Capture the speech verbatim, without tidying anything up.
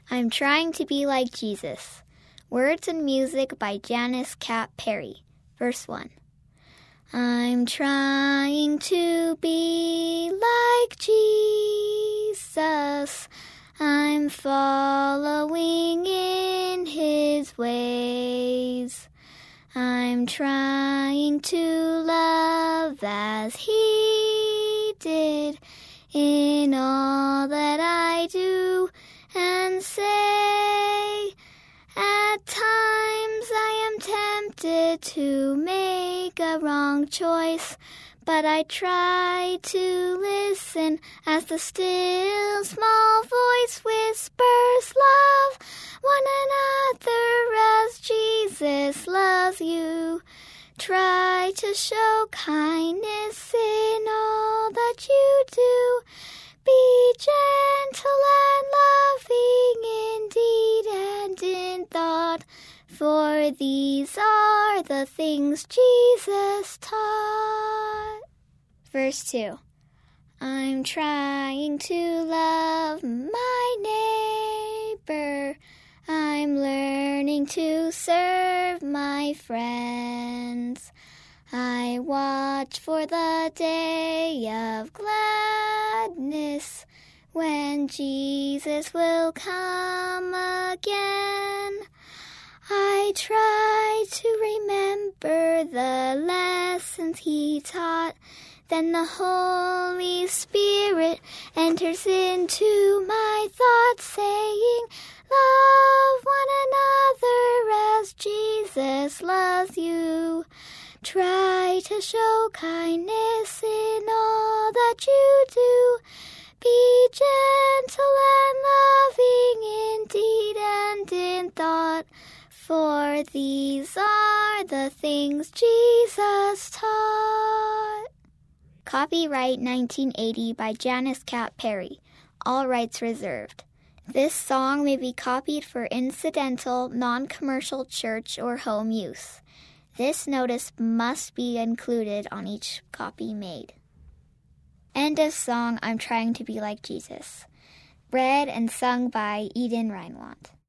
I'm trying to be like Jesus. Words and music by Janice Cat Perry. Verse one. I'm trying to be like Jesus. I'm following in his ways. I'm trying to love as he did in all that I do and say. At times I am tempted to make a wrong choice, but I try to listen as the still small voice whispers, love one another as Jesus loves you. Try to show kindness in all that you do. Be gentle and loving in deed and in thought, for these are the things Jesus taught. Verse two. I'm trying to love my neighbor. I'm learning to serve my friends. I watch for the day of gladness when Jesus will come again. I try to remember the lessons he taught. Then the Holy Spirit enters into my thoughts, saying, love one another as Jesus loves you. Try to show kindness in all that you do. Be gentle and loving in deed and in thought, for these are the things Jesus taught. Copyright nineteen eighty by Janice Cat Perry. All rights reserved. This song may be copied for incidental, non-commercial church or home use. This notice must be included on each copy made. End of song, I'm Trying to Be Like Jesus. Read and sung by Eden Reinwand.